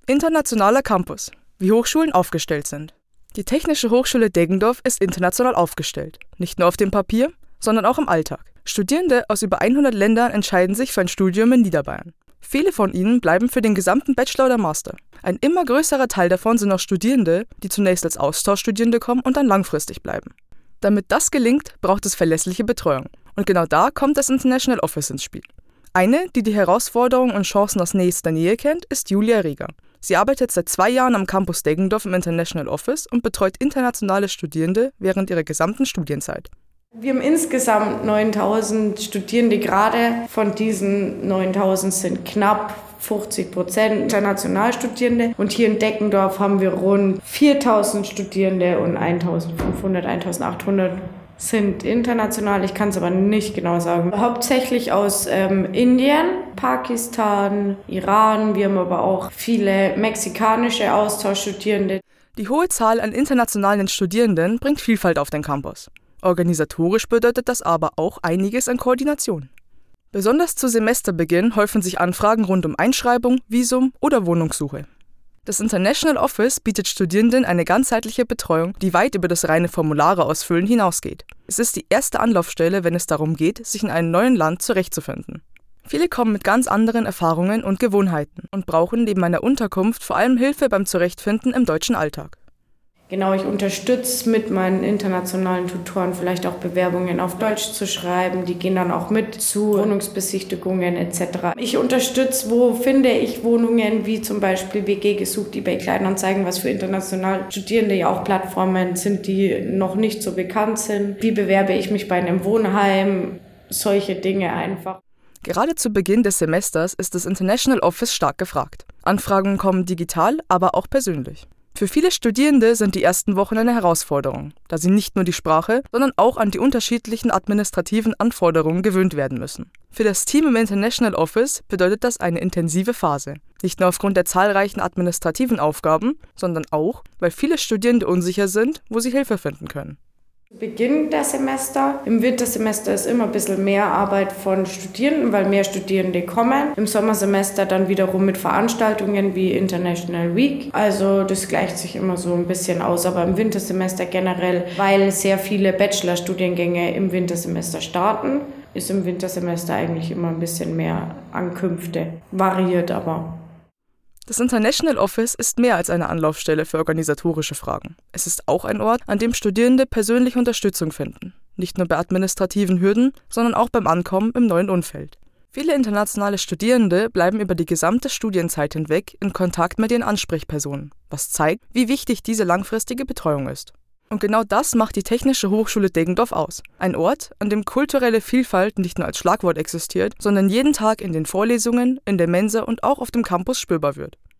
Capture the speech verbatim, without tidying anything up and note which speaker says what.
Speaker 1: Internationaler Campus. Wie Hochschulen aufgestellt sind. Die Technische Hochschule Deggendorf ist international aufgestellt. Nicht nur auf dem Papier, sondern auch im Alltag. Studierende aus über hundert Ländern entscheiden sich für ein Studium in Niederbayern. Viele von ihnen bleiben für den gesamten Bachelor oder Master. Ein immer größerer Teil davon sind auch Studierende, die zunächst als Austauschstudierende kommen und dann langfristig bleiben. Damit das gelingt, braucht es verlässliche Betreuung. Und genau da kommt das International Office ins Spiel. Eine, die die Herausforderungen und Chancen aus nächster Nähe kennt, ist Julia Rieger. Sie arbeitet seit zwei Jahren am Campus Deggendorf im International Office und betreut internationale Studierende während ihrer gesamten Studienzeit.
Speaker 2: Wir haben insgesamt neuntausend Studierende, gerade von diesen neuntausend sind knapp fünfzig Prozent Internationalstudierende. Und hier in Deggendorf haben wir rund viertausend Studierende und eintausendfünfhundert, eintausendachthundert sind international. Ich kann es aber nicht genau sagen. Hauptsächlich aus ähm, Indien, Pakistan, Iran. Wir haben aber auch viele mexikanische Austauschstudierende.
Speaker 1: Die hohe Zahl an internationalen Studierenden bringt Vielfalt auf den Campus. Organisatorisch bedeutet das aber auch einiges an Koordination. Besonders zu Semesterbeginn häufen sich Anfragen rund um Einschreibung, Visum oder Wohnungssuche. Das International Office bietet Studierenden eine ganzheitliche Betreuung, die weit über das reine Formulare ausfüllen hinausgeht. Es ist die erste Anlaufstelle, wenn es darum geht, sich in einem neuen Land zurechtzufinden. Viele kommen mit ganz anderen Erfahrungen und Gewohnheiten und brauchen neben einer Unterkunft vor allem Hilfe beim Zurechtfinden im deutschen Alltag.
Speaker 2: Genau, ich unterstütze mit meinen internationalen Tutoren vielleicht auch Bewerbungen auf Deutsch zu schreiben. Die gehen dann auch mit zu Wohnungsbesichtigungen et cetera. Ich unterstütze, wo finde ich Wohnungen, wie zum Beispiel W G gesucht, eBay Kleinanzeigen, was für international Studierende ja auch Plattformen sind, die noch nicht so bekannt sind. Wie bewerbe ich mich bei einem Wohnheim? Solche Dinge einfach.
Speaker 1: Gerade zu Beginn des Semesters ist das International Office stark gefragt. Anfragen kommen digital, aber auch persönlich. Für viele Studierende sind die ersten Wochen eine Herausforderung, da sie nicht nur die Sprache, sondern auch an die unterschiedlichen administrativen Anforderungen gewöhnt werden müssen. Für das Team im International Office bedeutet das eine intensive Phase. Nicht nur aufgrund der zahlreichen administrativen Aufgaben, sondern auch, weil viele Studierende unsicher sind, wo sie Hilfe finden können.
Speaker 2: Beginn der Semester. Im Wintersemester ist immer ein bisschen mehr Arbeit von Studierenden, weil mehr Studierende kommen. Im Sommersemester dann wiederum mit Veranstaltungen wie International Week. Also das gleicht sich immer so ein bisschen aus, aber im Wintersemester generell, weil sehr viele Bachelorstudiengänge im Wintersemester starten, ist im Wintersemester eigentlich immer ein bisschen mehr Ankünfte. Variiert aber.
Speaker 1: Das International Office ist mehr als eine Anlaufstelle für organisatorische Fragen. Es ist auch ein Ort, an dem Studierende persönliche Unterstützung finden. Nicht nur bei administrativen Hürden, sondern auch beim Ankommen im neuen Umfeld. Viele internationale Studierende bleiben über die gesamte Studienzeit hinweg in Kontakt mit ihren Ansprechpersonen, was zeigt, wie wichtig diese langfristige Betreuung ist. Und genau das macht die Technische Hochschule Deggendorf aus. Ein Ort, an dem kulturelle Vielfalt nicht nur als Schlagwort existiert, sondern jeden Tag in den Vorlesungen, in der Mensa und auch auf dem Campus spürbar wird.